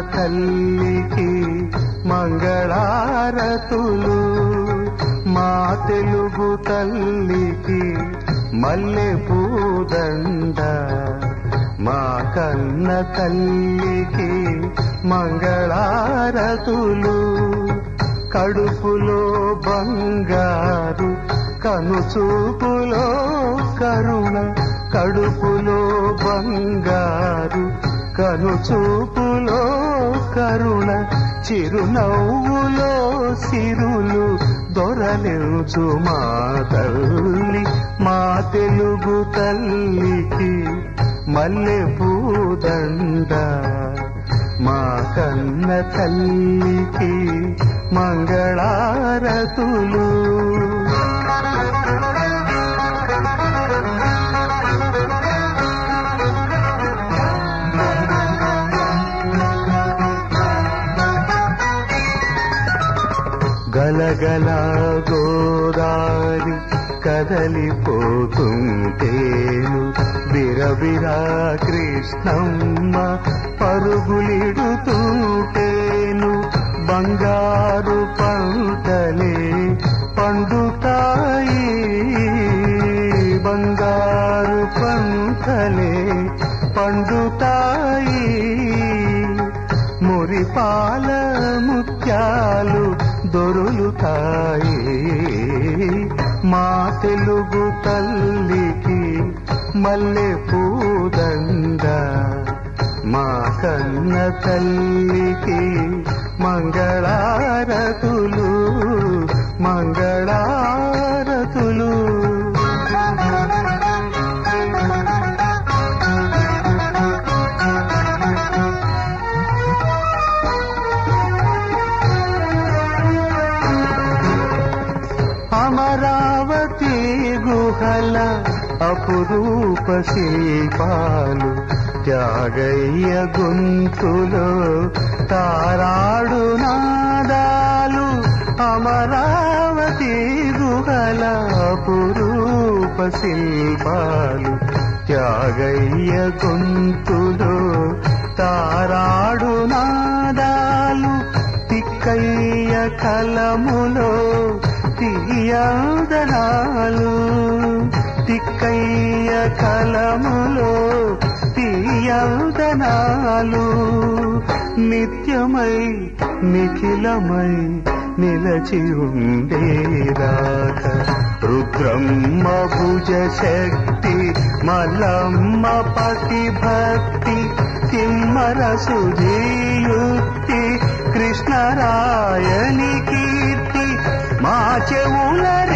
తల్లికి మంగళారతులు, మా తెలుగు తల్లికి మల్లె పూదండ, మా కన్న తల్లికి మంగళారతులు. కడుపులో బంగారు కనుచూపులో కరుణ, కడుపులో బంగారు కనుచూపులో కరుణ, చిరునవ్వులో సిరులు దొరలించు మా తల్లి, మా తెలుగు తల్లికి మల్లె పూదండ, మా కన్న తల్లికి మంగళారతులు. గలగల గోదారి కదలిపోతుంటేను, బిరబిరా కృష్ణమ్మ పరుగులిడుతుంటేను, బంగారు పంటలే పండుతాయి, బంగారు పంటలే పండుతాయి, మురిపాల ముత్యాలు దొరులుతాయి, మా తెలుగు తల్లికి మల్లె పూదండ, మా కన్న తల్లికి మంగళారతులు, మంగళారతులు. అమరావతి గుహల అపురూప శిల్పాలు, త్యాగయ్య గొంతులో తారాడు నాదాలు, అమరావతి గుహల అపురూప శిల్పాలు, త్యాగయ్య గొంతులో తారాడు నాదాలు, తిక్కయ్య కలములో తీయదనాలు, తిక్కయ్య కలములో తీయదనాలు, నిత్యమై నిఖిలమై నిలచి ఉండేదాక, రుద్రమ్మ భుజ శక్తి మల్లమ్మ పతి భక్తి, తిమ్మర సుధీయుక్తి కృష్ణరాయని కీర్తి, మా చెవుల